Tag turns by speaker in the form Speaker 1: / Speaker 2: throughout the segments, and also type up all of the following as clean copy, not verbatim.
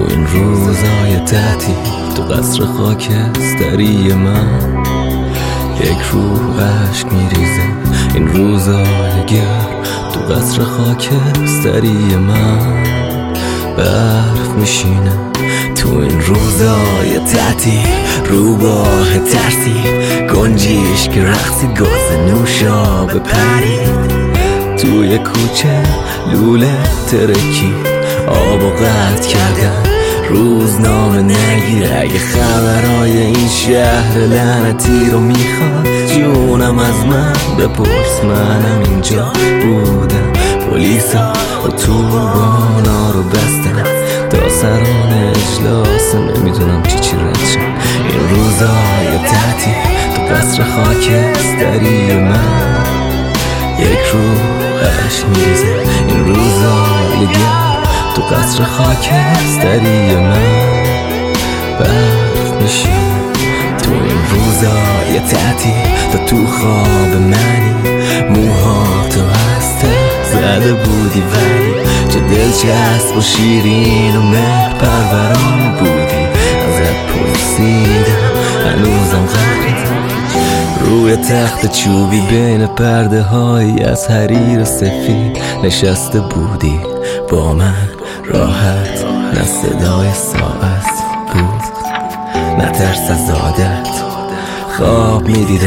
Speaker 1: این روزای تعطیل تو قصر خاکستری من یک روح عشق میریزه. این روزای گرم تو قصر خاکستری من برف میشینه. تو این روزای تعطیل روباه ترسی گنجیش که رقصی گاز نوشابه پرید توی کوچه لوله ترکی آب و قطع کردن روزنامه نگیر. اگه خبرای این شهر لعنتی رو میخواد جونم از من بپرس، منم اینجا بودم. پلیسا اتوبانا رو بستن تا سران اجلاس نمیدونم چی رد. این روزای تعطیل تو قصر خاکستری من یک روح عشق میریزه. این روزای گرم تو قصر خاکستری من برف میشینه. تو این روزای تعطیل تا تو خواب منی موها تو هسته زده بودی ولی چه دلچسب و شیرین و مهر پروران بودی. ازت پرسیدم هنوزم غرقی روی تخت چوبی بین پرده هایی از حریر سفید نشسته بودی با من راحت. نه صدای ساعت بود نه ترس از عادت. خواب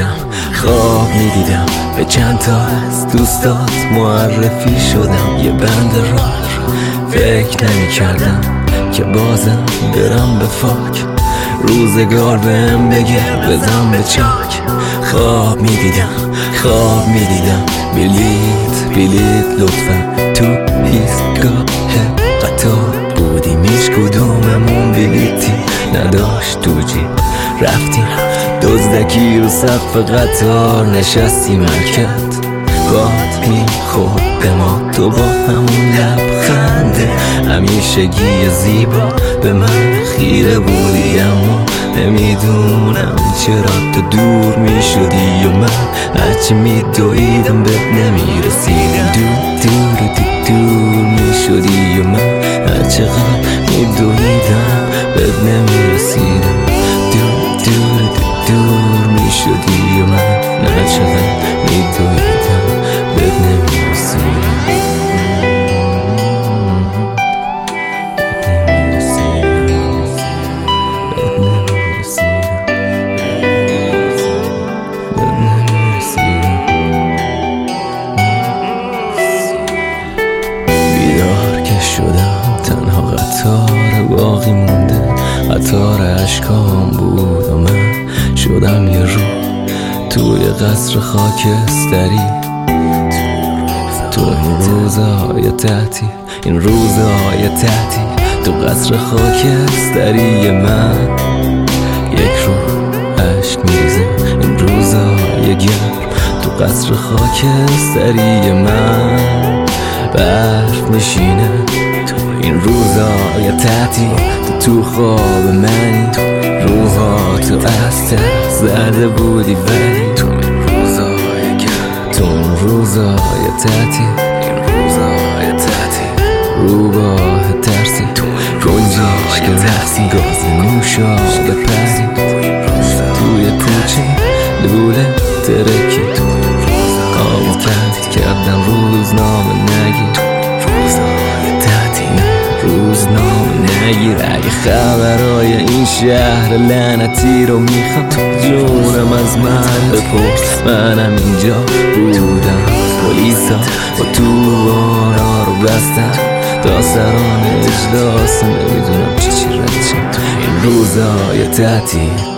Speaker 1: میدیدم به چند تا از دوستات معرفی شدم. یه بند راه فکر نمی کردم که بازم برم به فاک. روزگار بهم بگه بزن به چاک. خواب میدیدم بلیت لطفا تو ایستگاه قطار بودیم. هیچ کدوممون بلیتی نداشت تو جیب. رفتیم دزدکی رو صف قطار نشستیم حرکت باد میخورد به ما تو با همون لبخنده همیشگی زیبا به من خیره بودی. اما نمیدونم چرا تو دور میشدی و من هرچی میدویدم بهت نمیرسیدم. دور میشدی و من هرچقدر میدویدم بهت نمیرسیدم. دور میشدی و من هرچقدر میدویدم بهت نمیرسیدم. تنها قطار باقی مونده قطار عشقام بود و من شدم یه رو توی قصر خاکستری. تو این روزهای تعطیل تو قصر خاکستری من یک رو عشق میریزه. این روزهای گرم تو قصر خاکستری من برف میشینه. این روزای تعطیل تو خواب منی روحا تو استه زده بودی ولی تو این روزای تعطیل روباه ترسی گنجیش که رقصی گاز نوشابه پرید توی کوچه لوله ترکی آب و قطع کردن روزنامه نگیر. اگه خبرای این شهر لعنتی رو میخواد جونم از من بپرس، منم اینجا بودم. پلیسا اتوبانا رو بستن تا سران اجلاس نمیدونم چی رد. این روزای تعطیل